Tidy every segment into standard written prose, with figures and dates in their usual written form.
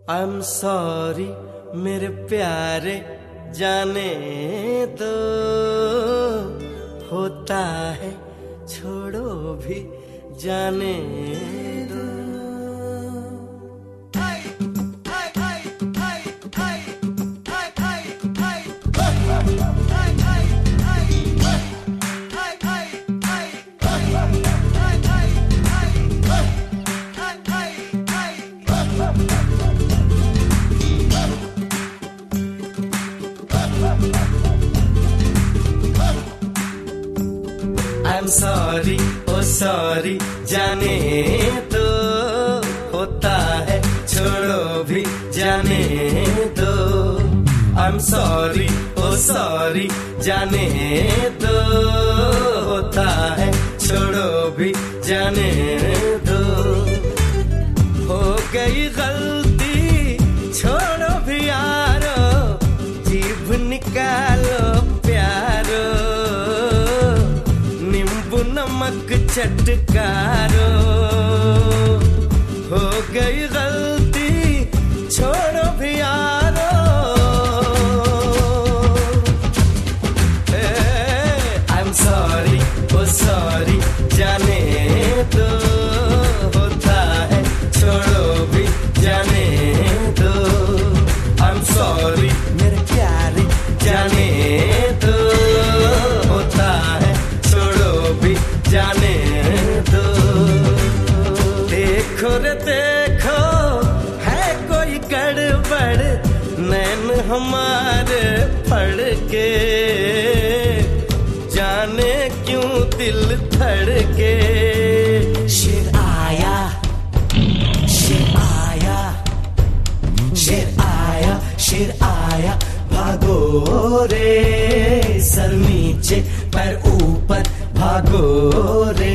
I'm sorry मेरे प्यारे जाने दो, होता है छोड़ो भी जाने दो। I'm sorry, oh sorry जाने दो, होता है छोड़ो भी जाने दो। I'm sorry, oh sorry जाने दो, होता है छोड़ो भी जाने दो। हो गई गलती छोड़ो भी यारो, जीभ निकालो प्यारो, नमक चटकारो। हो गई गलती छोड़ो भी यारो, I'm sorry, oh sorry जाने दो, होता है छोड़ो भी जाने दो। I'm sorry मेरे प्यारे जाने दो, होता है छोड़ो भी जाने दो। देखो रे देखो है कोई गड़बड़, नैन हमारे फड़ के, जाने क्यों दिल धड़के। शेर आया, शेर आया, शेर आया, शेर आया, भागो रे, सर नीचे पैर ऊपर भागो रे।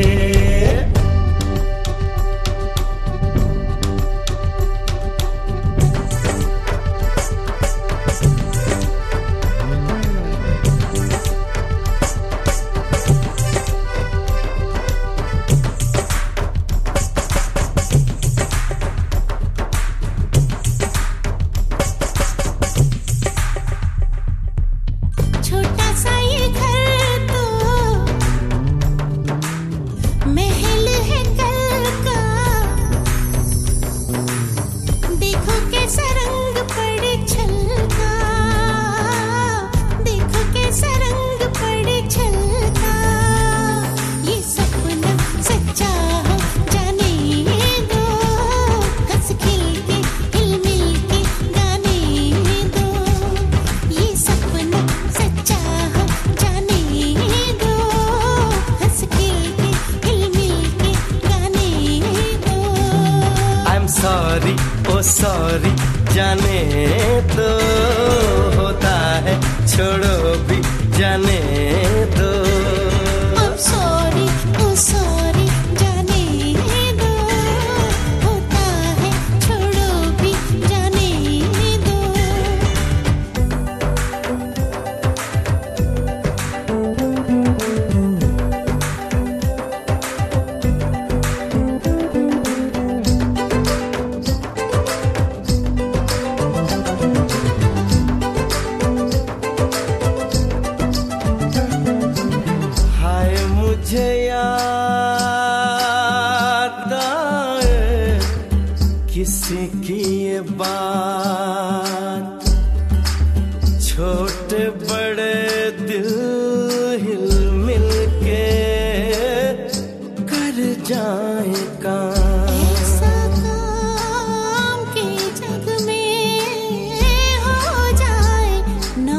छोटा सा ये घर तो महल है कल का, देखो कैसा रंग पड़े छलका, देखो कैसा रंग पड़े छलका। ये सपना सच्चा हो जाने दो, हंस खिल के हिल मिल के गाने दो। ये सपना सच्चा हो जाने दो, हंस खिल के हिल मिल के गाने दो। I'm sorry, oh sorry जाने दो, होता है छोड़ो भी जाने दो। I'm sorry, oh sorry जाने दो, होता है छोड़ो भी जाने दो। हाय मुझे याद आए किसी की ये बात, छोटे बड़े दिल हिल मिल के कर जाए काम। ऐसा काम के जग में हो जाए ना,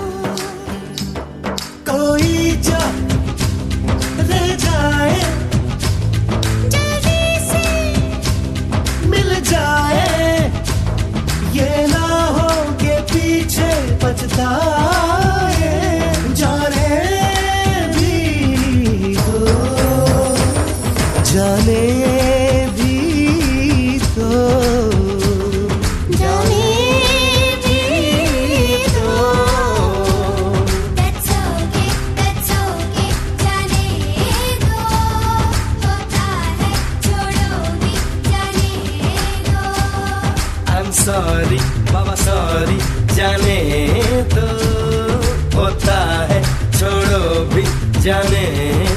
कोई जा रह जाए, जल्दी से मिल जाए, ये ना हो के पीछे पछताए, जाने भी दो, जाने I'm sorry बाबा सॉरी जाने तो होता है छोड़ो भी जाने